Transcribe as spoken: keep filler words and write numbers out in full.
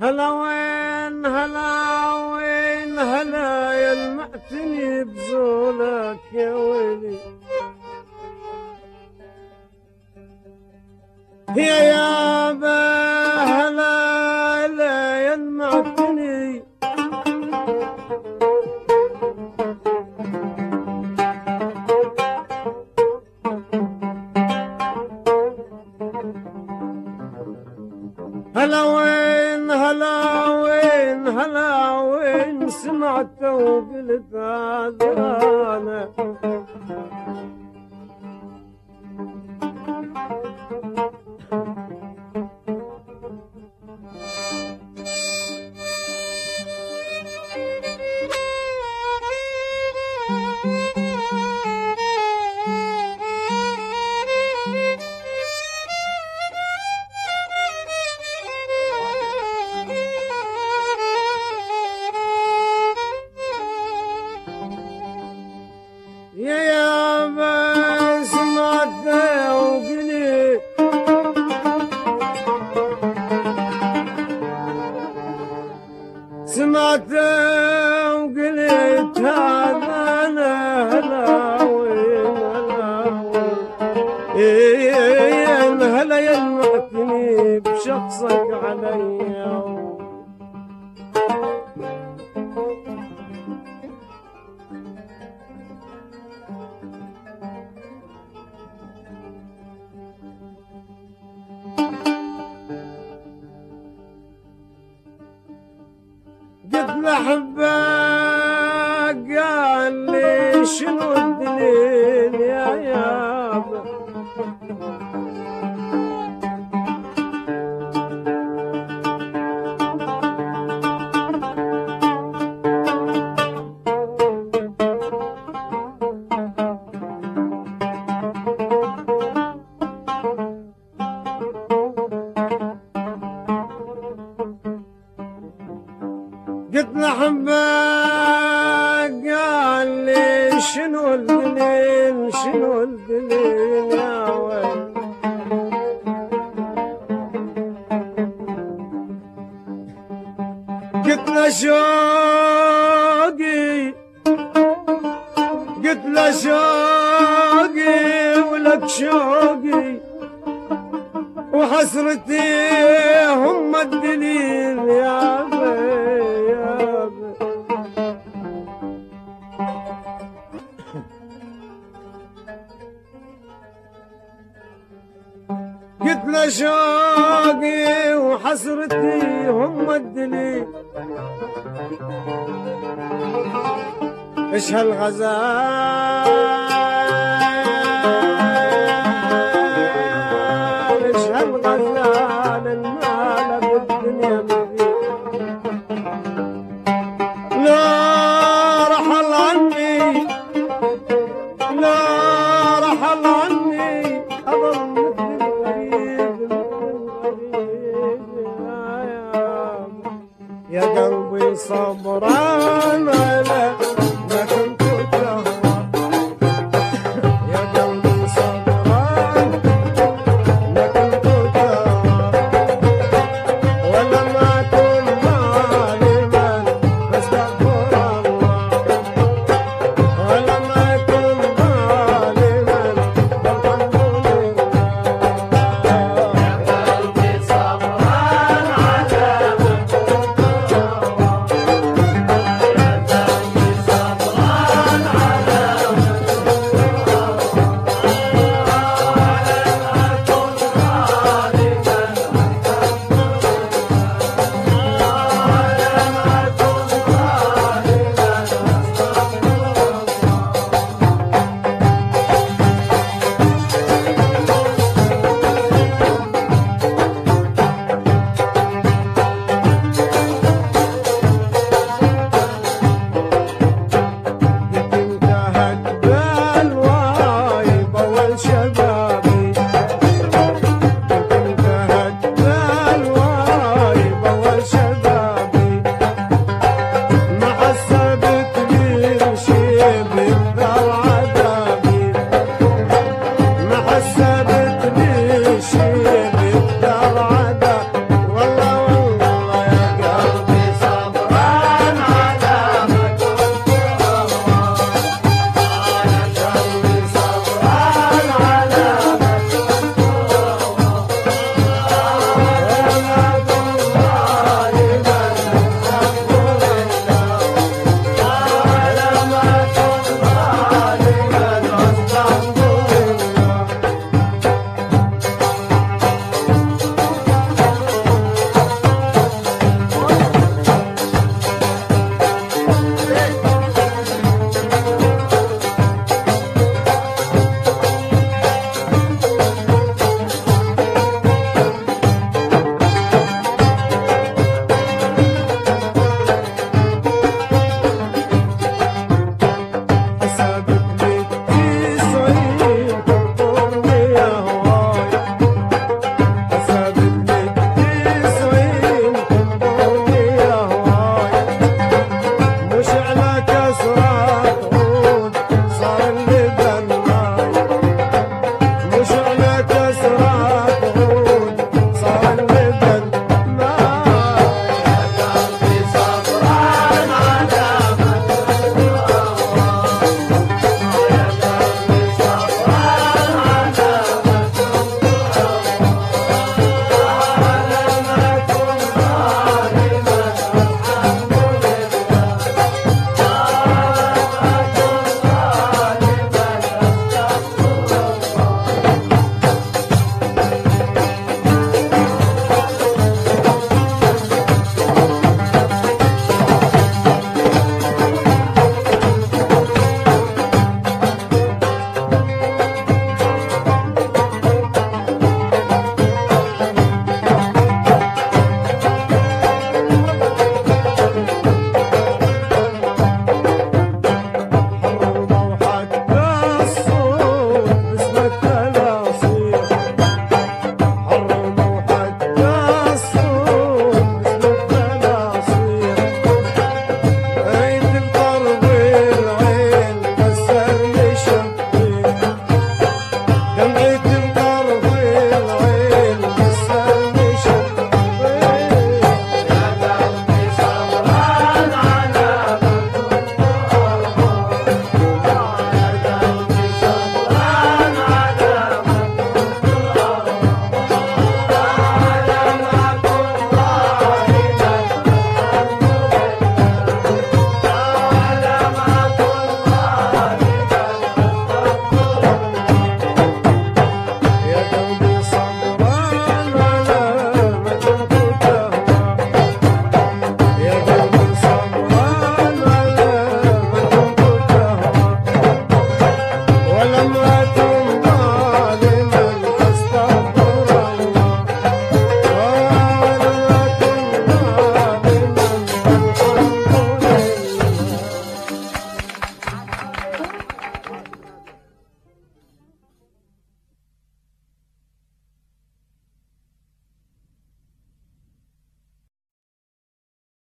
هلا وين هلا وين هلا يلمعتني بزولك يا ويلي يا يابا هلا لا يلمعتني هلا وين هلا وين هلا وين سمعت وقلت هذا انا يا يابا سمعت وقلت سمعت وقلت هذا انا هلا وين هلا وين هلا يلمعتني بشخصك عليا قلت لحبك قال لي شنو الدليل يا يابا قلت لحبك قال لي شنو الدليل شنو الدليل يا ويل قلت له شوقي قلت له شوقي ولك شوقي وحسرتي هم الدليل يا بي قلت له شوقي وحسرتي هم الدليل ايش هالغزال ايش هالغزال المال بالدنيا مفيد لا رحل عني لا رحل عني أظل مثل الغريب مثل الغريب يا قلبي صبرا